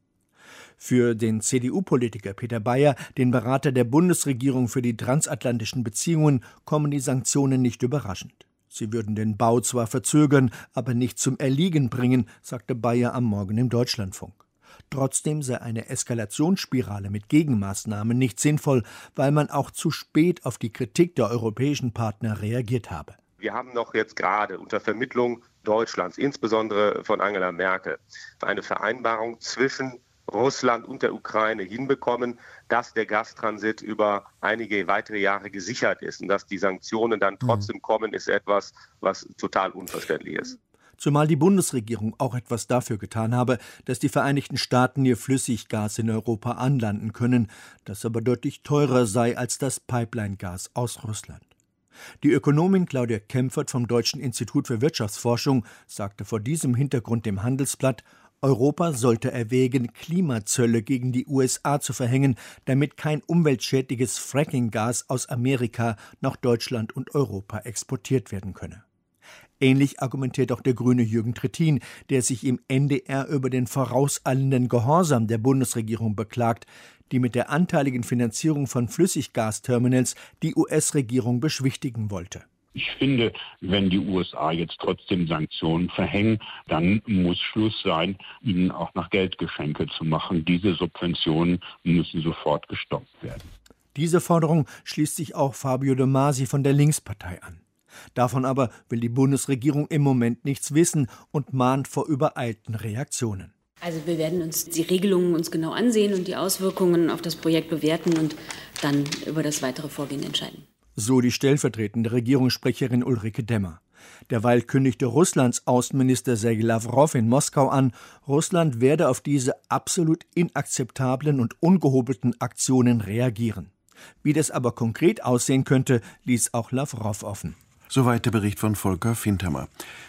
Für den CDU-Politiker Peter Bayer, den Berater der Bundesregierung für die transatlantischen Beziehungen, kommen die Sanktionen nicht überraschend. Sie würden den Bau zwar verzögern, aber nicht zum Erliegen bringen, sagte Bayer am Morgen im Deutschlandfunk. Trotzdem sei eine Eskalationsspirale mit Gegenmaßnahmen nicht sinnvoll, weil man auch zu spät auf die Kritik der europäischen Partner reagiert habe. Wir haben noch jetzt gerade unter Vermittlung Deutschlands, insbesondere von Angela Merkel, eine Vereinbarung zwischen Russland und der Ukraine hinbekommen, dass der Gastransit über einige weitere Jahre gesichert ist. Und dass die Sanktionen dann trotzdem kommen, ist etwas, was total unverständlich ist. Zumal die Bundesregierung auch etwas dafür getan habe, dass die Vereinigten Staaten ihr Flüssiggas in Europa anlanden können, das aber deutlich teurer sei als das Pipeline-Gas aus Russland. Die Ökonomin Claudia Kempfert vom Deutschen Institut für Wirtschaftsforschung sagte vor diesem Hintergrund dem Handelsblatt, Europa sollte erwägen, Klimazölle gegen die USA zu verhängen, damit kein umweltschädliches Fracking-Gas aus Amerika nach Deutschland und Europa exportiert werden könne. Ähnlich argumentiert auch der Grüne Jürgen Trittin, der sich im NDR über den vorauseilenden Gehorsam der Bundesregierung beklagt, die mit der anteiligen Finanzierung von Flüssiggasterminals die US-Regierung beschwichtigen wollte. Ich finde, wenn die USA jetzt trotzdem Sanktionen verhängen, dann muss Schluss sein, ihnen auch noch Geldgeschenke zu machen. Diese Subventionen müssen sofort gestoppt werden. Diese Forderung schließt sich auch Fabio De Masi von der Linkspartei an. Davon aber will die Bundesregierung im Moment nichts wissen und mahnt vor übereilten Reaktionen. Also wir werden uns die Regelungen genau ansehen und die Auswirkungen auf das Projekt bewerten und dann über das weitere Vorgehen entscheiden. So die stellvertretende Regierungssprecherin Ulrike Demmer. Derweil kündigte Russlands Außenminister Sergei Lawrow in Moskau an, Russland werde auf diese absolut inakzeptablen und ungehobelten Aktionen reagieren. Wie das aber konkret aussehen könnte, ließ auch Lawrow offen. Soweit der Bericht von Volker Fintermer.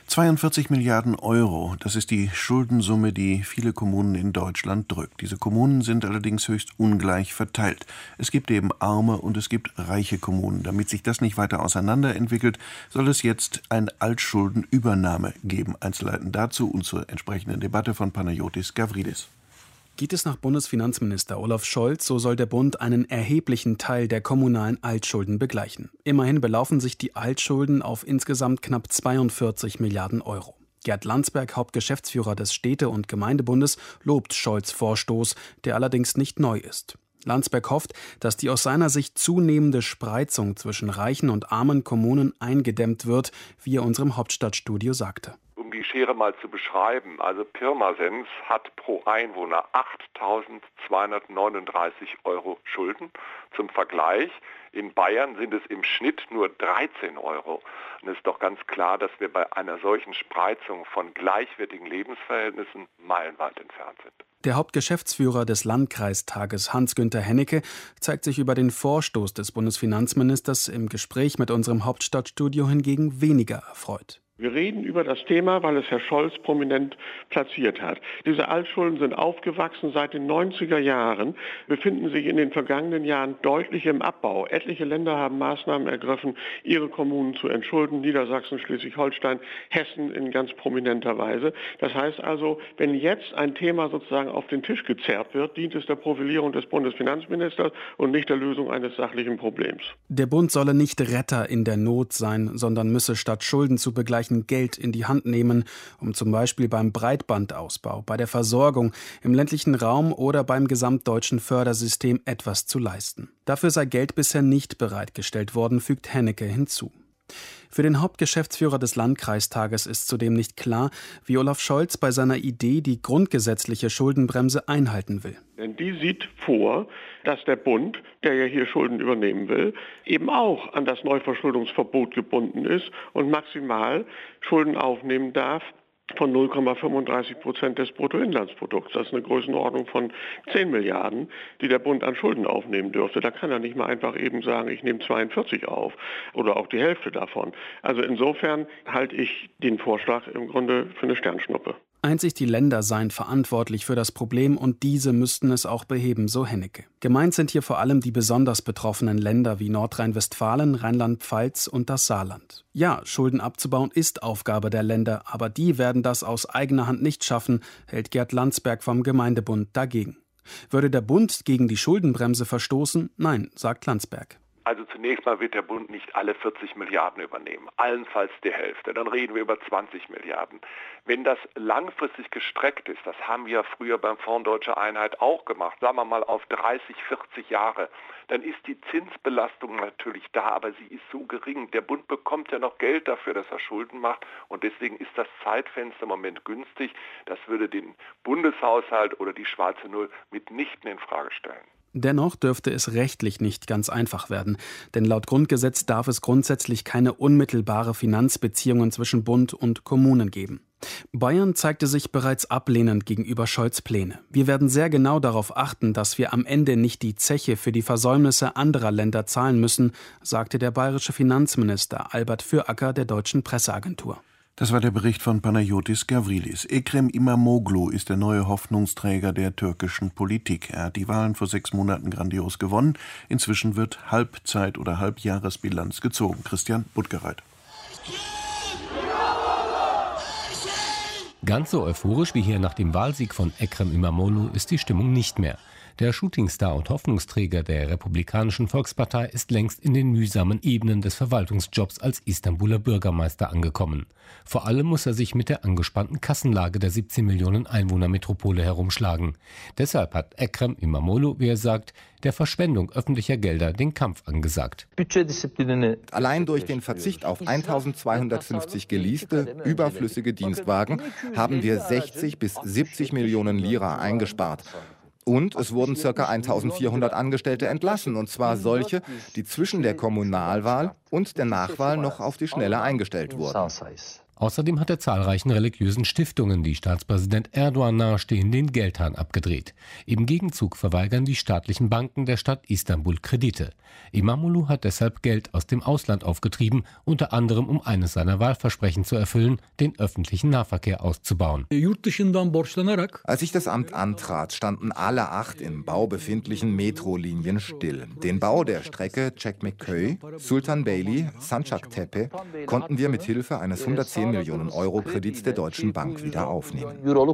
42 Milliarden Euro, das ist die Schuldensumme, die viele Kommunen in Deutschland drückt. Diese Kommunen sind allerdings höchst ungleich verteilt. Es gibt eben arme und es gibt reiche Kommunen. Damit sich das nicht weiter auseinanderentwickelt, soll es jetzt eine Altschuldenübernahme geben. Einzelheiten dazu und zur entsprechenden Debatte von Panayotis Gavridis. Geht es nach Bundesfinanzminister Olaf Scholz, so soll der Bund einen erheblichen Teil der kommunalen Altschulden begleichen. Immerhin belaufen sich die Altschulden auf insgesamt knapp 42 Milliarden Euro. Gerd Landsberg, Hauptgeschäftsführer des Städte- und Gemeindebundes, lobt Scholz' Vorstoß, der allerdings nicht neu ist. Landsberg hofft, dass die aus seiner Sicht zunehmende Spreizung zwischen reichen und armen Kommunen eingedämmt wird, wie er unserem Hauptstadtstudio sagte. Um die Schere mal zu beschreiben, also Pirmasens hat pro Einwohner 8.239 Euro Schulden. Zum Vergleich, in Bayern sind es im Schnitt nur 13 Euro. Und es ist doch ganz klar, dass wir bei einer solchen Spreizung von gleichwertigen Lebensverhältnissen meilenweit entfernt sind. Der Hauptgeschäftsführer des Landkreistages Hans-Günther Hennecke zeigt sich über den Vorstoß des Bundesfinanzministers im Gespräch mit unserem Hauptstadtstudio hingegen weniger erfreut. Wir reden über das Thema, weil es Herr Scholz prominent platziert hat. Diese Altschulden sind aufgewachsen seit den 90er Jahren, befinden sich in den vergangenen Jahren deutlich im Abbau. Etliche Länder haben Maßnahmen ergriffen, ihre Kommunen zu entschulden, Niedersachsen, Schleswig-Holstein, Hessen in ganz prominenter Weise. Das heißt also, wenn jetzt ein Thema sozusagen auf den Tisch gezerrt wird, dient es der Profilierung des Bundesfinanzministers und nicht der Lösung eines sachlichen Problems. Der Bund solle nicht Retter in der Not sein, sondern müsse statt Schulden zu begleichen Geld in die Hand nehmen, um zum Beispiel beim Breitbandausbau, bei der Versorgung im ländlichen Raum oder beim gesamtdeutschen Fördersystem etwas zu leisten. Dafür sei Geld bisher nicht bereitgestellt worden, fügt Hennecke hinzu. Für den Hauptgeschäftsführer des Landkreistages ist zudem nicht klar, wie Olaf Scholz bei seiner Idee die grundgesetzliche Schuldenbremse einhalten will. Denn die sieht vor, dass der Bund, der ja hier Schulden übernehmen will, eben auch an das Neuverschuldungsverbot gebunden ist und maximal Schulden aufnehmen darf von 0,35% des Bruttoinlandsprodukts. Das ist eine Größenordnung von 10 Milliarden, die der Bund an Schulden aufnehmen dürfte. Da kann er nicht mal einfach eben sagen, ich nehme 42 auf oder auch die Hälfte davon. Also insofern halte ich den Vorschlag im Grunde für eine Sternschnuppe. Einzig die Länder seien verantwortlich für das Problem und diese müssten es auch beheben, so Hennecke. Gemeint sind hier vor allem die besonders betroffenen Länder wie Nordrhein-Westfalen, Rheinland-Pfalz und das Saarland. Ja, Schulden abzubauen ist Aufgabe der Länder, aber die werden das aus eigener Hand nicht schaffen, hält Gerd Landsberg vom Gemeindebund dagegen. Würde der Bund gegen die Schuldenbremse verstoßen? Nein, sagt Landsberg. Also zunächst mal wird der Bund nicht alle 40 Milliarden übernehmen, allenfalls die Hälfte. Dann reden wir über 20 Milliarden. Wenn das langfristig gestreckt ist, das haben wir früher beim Fonds Deutsche Einheit auch gemacht, sagen wir mal auf 30, 40 Jahre, dann ist die Zinsbelastung natürlich da, aber sie ist so gering. Der Bund bekommt ja noch Geld dafür, dass er Schulden macht und deswegen ist das Zeitfenster im Moment günstig. Das würde den Bundeshaushalt oder die schwarze Null mitnichten in Frage stellen. Dennoch dürfte es rechtlich nicht ganz einfach werden, denn laut Grundgesetz darf es grundsätzlich keine unmittelbare Finanzbeziehungen zwischen Bund und Kommunen geben. Bayern zeigte sich bereits ablehnend gegenüber Scholz' Pläne. Wir werden sehr genau darauf achten, dass wir am Ende nicht die Zeche für die Versäumnisse anderer Länder zahlen müssen, sagte der bayerische Finanzminister Albert Füracker der Deutschen Presseagentur. Das war der Bericht von Panayotis Gavrilis. Ekrem İmamoğlu ist der neue Hoffnungsträger der türkischen Politik. Er hat die Wahlen vor 6 Monaten grandios gewonnen. Inzwischen wird Halbzeit- oder Halbjahresbilanz gezogen. Christian Buttgereit. Ganz so euphorisch wie hier nach dem Wahlsieg von Ekrem İmamoğlu ist die Stimmung nicht mehr. Der Shootingstar und Hoffnungsträger der Republikanischen Volkspartei ist längst in den mühsamen Ebenen des Verwaltungsjobs als Istanbuler Bürgermeister angekommen. Vor allem muss er sich mit der angespannten Kassenlage der 17 Millionen Einwohnermetropole herumschlagen. Deshalb hat Ekrem İmamoğlu, wie er sagt, der Verschwendung öffentlicher Gelder den Kampf angesagt. Allein durch den Verzicht auf 1250 geleaste, überflüssige Dienstwagen haben wir 60 bis 70 Millionen Lira eingespart. Und es wurden ca. 1400 Angestellte entlassen, und zwar solche, die zwischen der Kommunalwahl und der Nachwahl noch auf die Schnelle eingestellt wurden. Außerdem hat er zahlreichen religiösen Stiftungen, die Staatspräsident Erdogan nahestehen, den Geldhahn abgedreht. Im Gegenzug verweigern die staatlichen Banken der Stadt Istanbul Kredite. İmamoğlu hat deshalb Geld aus dem Ausland aufgetrieben, unter anderem um eines seiner Wahlversprechen zu erfüllen, den öffentlichen Nahverkehr auszubauen. Als ich das Amt antrat, standen alle 8 im Bau befindlichen Metrolinien still. Den Bau der Strecke Çekmeköy, Sultanbeyli, Sancaktepe konnten wir mit Hilfe eines 110 Millionen Euro Kredits der Deutschen Bank wieder aufnehmen.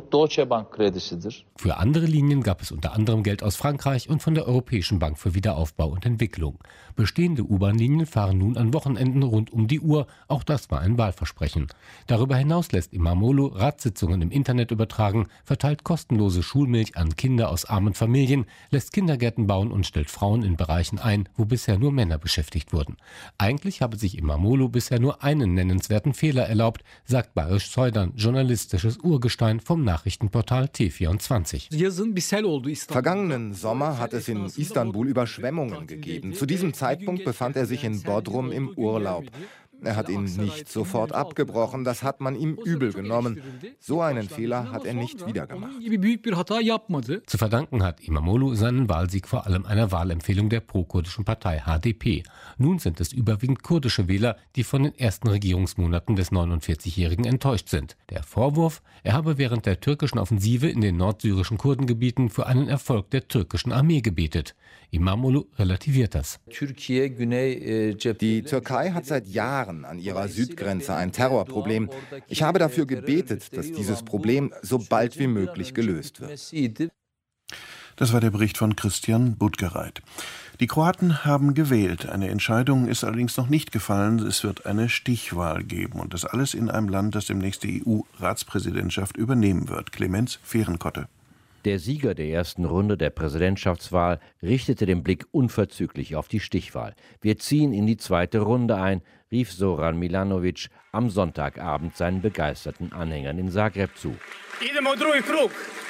Für andere Linien gab es unter anderem Geld aus Frankreich und von der Europäischen Bank für Wiederaufbau und Entwicklung. Bestehende U-Bahn-Linien fahren nun an Wochenenden rund um die Uhr. Auch das war ein Wahlversprechen. Darüber hinaus lässt İmamoğlu Ratssitzungen im Internet übertragen, verteilt kostenlose Schulmilch an Kinder aus armen Familien, lässt Kindergärten bauen und stellt Frauen in Bereichen ein, wo bisher nur Männer beschäftigt wurden. Eigentlich habe sich İmamoğlu bisher nur einen nennenswerten Fehler erlaubt, sagt Barış Soydan, journalistisches Urgestein vom Nachrichtenportal T24. Vergangenen Sommer hat es in Istanbul Überschwemmungen gegeben. Zu diesem Zeitpunkt befand er sich in Bodrum im Urlaub. Er hat ihn nicht sofort abgebrochen, das hat man ihm übel genommen. So einen Fehler hat er nicht wieder gemacht. Zu verdanken hat İmamoğlu seinen Wahlsieg vor allem einer Wahlempfehlung der pro-kurdischen Partei HDP. Nun sind es überwiegend kurdische Wähler, die von den ersten Regierungsmonaten des 49-Jährigen enttäuscht sind. Der Vorwurf, er habe während der türkischen Offensive in den nordsyrischen Kurdengebieten für einen Erfolg der türkischen Armee gebetet. İmamoğlu relativiert das. Die Türkei hat seit Jahren an ihrer Südgrenze ein Terrorproblem. Ich habe dafür gebetet, dass dieses Problem so bald wie möglich gelöst wird. Das war der Bericht von Christian Budgereit. Die Kroaten haben gewählt. Eine Entscheidung ist allerdings noch nicht gefallen. Es wird eine Stichwahl geben. Und das alles in einem Land, das demnächst die EU-Ratspräsidentschaft übernehmen wird. Clemens Fehrenkotte. Der Sieger der ersten Runde der Präsidentschaftswahl richtete den Blick unverzüglich auf die Stichwahl. Wir ziehen in die zweite Runde ein, rief Zoran Milanovic am Sonntagabend seinen begeisterten Anhängern in Zagreb zu. Idemo u drugi krug.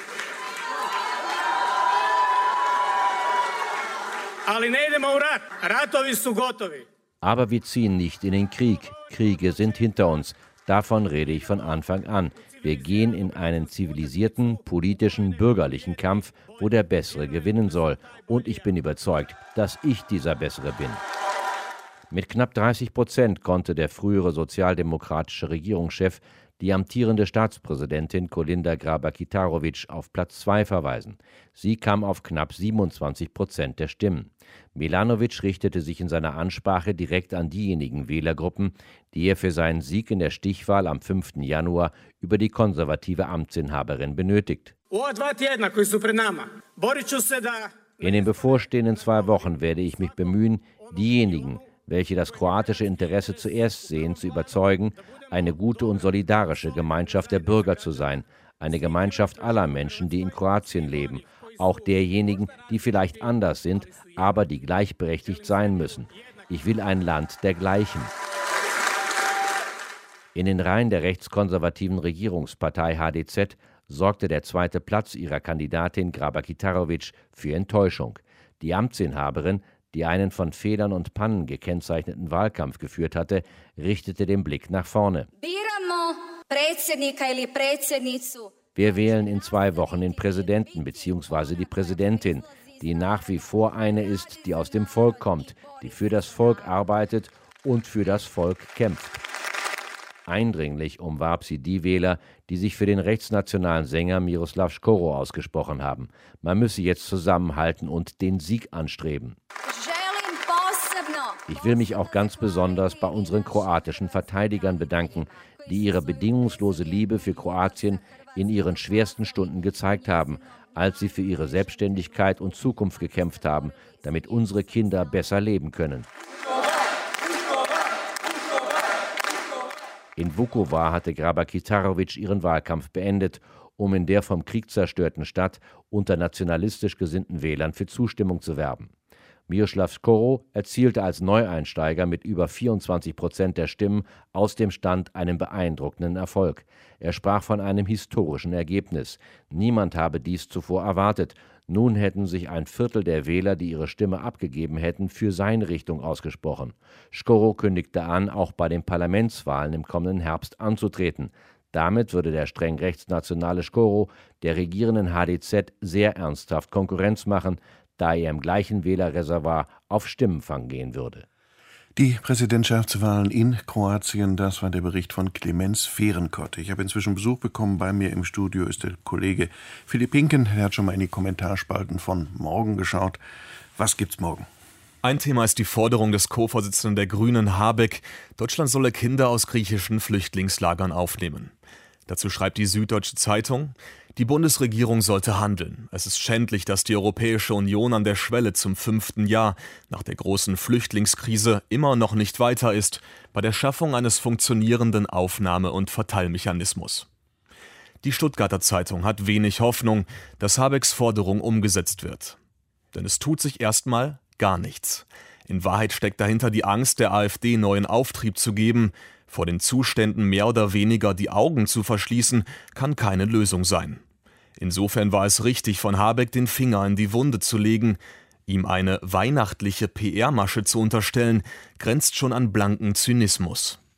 Ali ne idemo u rat. Ratovi su gotovi. Aber wir ziehen nicht in den Krieg. Kriege sind hinter uns. Davon rede ich von Anfang an. Wir gehen in einen zivilisierten, politischen, bürgerlichen Kampf, wo der Bessere gewinnen soll. Und ich bin überzeugt, dass ich dieser Bessere bin. Mit knapp 30% konnte der frühere sozialdemokratische Regierungschef die amtierende Staatspräsidentin Kolinda Grabar-Kitarović auf Platz 2 verweisen. Sie kam auf knapp 27% der Stimmen. Milanovic richtete sich in seiner Ansprache direkt an diejenigen Wählergruppen, die er für seinen Sieg in der Stichwahl am 5. Januar über die konservative Amtsinhaberin benötigt. In den bevorstehenden 2 Wochen werde ich mich bemühen, diejenigen, welche das kroatische Interesse zuerst sehen, zu überzeugen, eine gute und solidarische Gemeinschaft der Bürger zu sein, eine Gemeinschaft aller Menschen, die in Kroatien leben, auch derjenigen, die vielleicht anders sind, aber die gleichberechtigt sein müssen. Ich will ein Land der Gleichen. In den Reihen der rechtskonservativen Regierungspartei HDZ sorgte der zweite Platz ihrer Kandidatin Grabar-Kitarović für Enttäuschung. Die Amtsinhaberin, die einen von Fehlern und Pannen gekennzeichneten Wahlkampf geführt hatte, richtete den Blick nach vorne. Wir wählen in 2 Wochen den Präsidenten bzw. die Präsidentin, die nach wie vor eine ist, die aus dem Volk kommt, die für das Volk arbeitet und für das Volk kämpft. Eindringlich umwarb sie die Wähler, die sich für den rechtsnationalen Sänger Miroslav Škoro ausgesprochen haben. Man müsse jetzt zusammenhalten und den Sieg anstreben. Ich will mich auch ganz besonders bei unseren kroatischen Verteidigern bedanken, die ihre bedingungslose Liebe für Kroatien in ihren schwersten Stunden gezeigt haben, als sie für ihre Selbstständigkeit und Zukunft gekämpft haben, damit unsere Kinder besser leben können. In Vukovar hatte Grabar-Kitarović ihren Wahlkampf beendet, um in der vom Krieg zerstörten Stadt unter nationalistisch gesinnten Wählern für Zustimmung zu werben. Miroslav Škoro erzielte als Neueinsteiger mit über 24% der Stimmen aus dem Stand einen beeindruckenden Erfolg. Er sprach von einem historischen Ergebnis. Niemand habe dies zuvor erwartet. Nun hätten sich 1/4 der Wähler, die ihre Stimme abgegeben hätten, für seine Richtung ausgesprochen. Škoro kündigte an, auch bei den Parlamentswahlen im kommenden Herbst anzutreten. Damit würde der streng rechtsnationale Škoro der regierenden HDZ sehr ernsthaft Konkurrenz machen, da er im gleichen Wählerreservoir auf Stimmenfang gehen würde. Die Präsidentschaftswahlen in Kroatien, das war der Bericht von Clemens Fehrenkotte. Ich habe inzwischen Besuch bekommen. Bei mir im Studio ist der Kollege Philipp Pinken. Er hat schon mal in die Kommentarspalten von morgen geschaut. Was gibt's morgen? Ein Thema ist die Forderung des Co-Vorsitzenden der Grünen, Habeck. Deutschland solle Kinder aus griechischen Flüchtlingslagern aufnehmen. Dazu schreibt die Süddeutsche Zeitung: Die Bundesregierung sollte handeln. Es ist schändlich, dass die Europäische Union an der Schwelle zum 5. Jahr nach der großen Flüchtlingskrise immer noch nicht weiter ist bei der Schaffung eines funktionierenden Aufnahme- und Verteilmechanismus. Die Stuttgarter Zeitung hat wenig Hoffnung, dass Habecks Forderung umgesetzt wird. Denn es tut sich erstmal gar nichts. In Wahrheit steckt dahinter die Angst, der AfD neuen Auftrieb zu geben. Vor den Zuständen mehr oder weniger die Augen zu verschließen, kann keine Lösung sein. Insofern war es richtig, von Habeck den Finger in die Wunde zu legen. Ihm eine weihnachtliche PR-Masche zu unterstellen, grenzt schon an blanken Zynismus.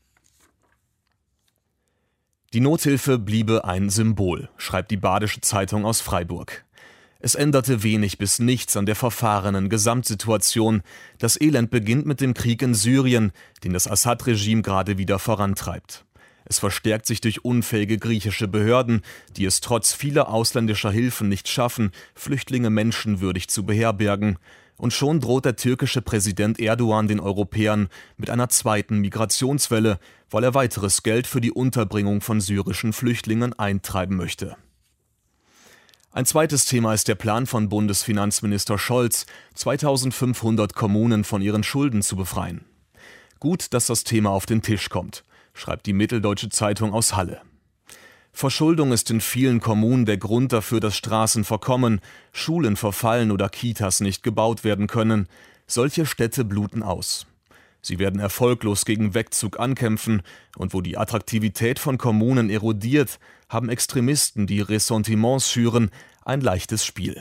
Die Nothilfe bliebe ein Symbol, schreibt die Badische Zeitung aus Freiburg. Es änderte wenig bis nichts an der verfahrenen Gesamtsituation. Das Elend beginnt mit dem Krieg in Syrien, den das Assad-Regime gerade wieder vorantreibt. Es verstärkt sich durch unfähige griechische Behörden, die es trotz vieler ausländischer Hilfen nicht schaffen, Flüchtlinge menschenwürdig zu beherbergen. Und schon droht der türkische Präsident Erdogan den Europäern mit einer zweiten Migrationswelle, weil er weiteres Geld für die Unterbringung von syrischen Flüchtlingen eintreiben möchte. Ein zweites Thema ist der Plan von Bundesfinanzminister Scholz, 2500 Kommunen von ihren Schulden zu befreien. Gut, dass das Thema auf den Tisch kommt, schreibt die Mitteldeutsche Zeitung aus Halle. Verschuldung ist in vielen Kommunen der Grund dafür, dass Straßen verkommen, Schulen verfallen oder Kitas nicht gebaut werden können. Solche Städte bluten aus. Sie werden erfolglos gegen Wegzug ankämpfen, und wo die Attraktivität von Kommunen erodiert, haben Extremisten, die Ressentiments schüren, ein leichtes Spiel.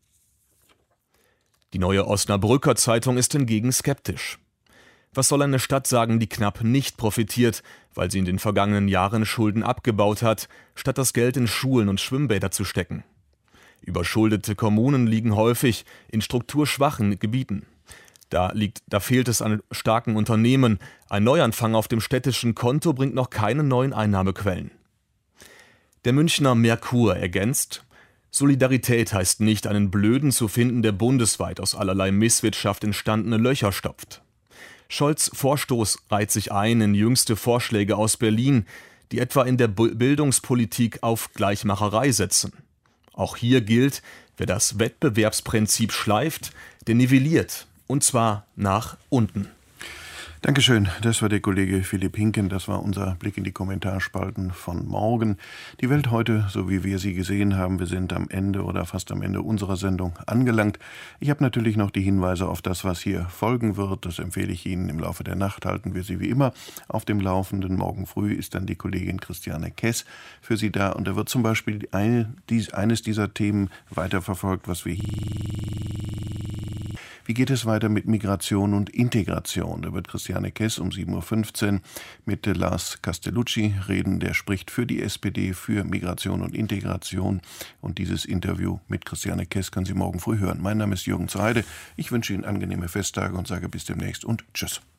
Die Neue Osnabrücker Zeitung ist hingegen skeptisch. Was soll eine Stadt sagen, die knapp nicht profitiert, weil sie in den vergangenen Jahren Schulden abgebaut hat, statt das Geld in Schulen und Schwimmbäder zu stecken? Überschuldete Kommunen liegen häufig in strukturschwachen Gebieten. Da fehlt es an starken Unternehmen. Ein Neuanfang auf dem städtischen Konto bringt noch keine neuen Einnahmequellen. Der Münchner Merkur ergänzt: Solidarität heißt nicht, einen Blöden zu finden, der bundesweit aus allerlei Misswirtschaft entstandene Löcher stopft. Scholz' Vorstoß reiht sich ein in jüngste Vorschläge aus Berlin, die etwa in der Bildungspolitik auf Gleichmacherei setzen. Auch hier gilt, wer das Wettbewerbsprinzip schleift, der nivelliert, und zwar nach unten. Dankeschön, das war der Kollege Philipp Hinken, das war unser Blick in die Kommentarspalten von morgen. Die Welt heute, so wie wir sie gesehen haben, wir sind am Ende oder fast am Ende unserer Sendung angelangt. Ich habe natürlich noch die Hinweise auf das, was hier folgen wird, das empfehle ich Ihnen im Laufe der Nacht, halten wir Sie wie immer auf dem Laufenden. Morgen früh ist dann die Kollegin Christiane Kess für Sie da, und da wird zum Beispiel eines dieser Themen weiterverfolgt, was wir Wie geht es weiter mit Migration und Integration? Da wird Christiane Kess um 7.15 Uhr mit Lars Castellucci reden. Der spricht für die SPD, für Migration und Integration. Und dieses Interview mit Christiane Kess können Sie morgen früh hören. Mein Name ist Jürgen Zeide. Ich wünsche Ihnen angenehme Festtage und sage bis demnächst und tschüss.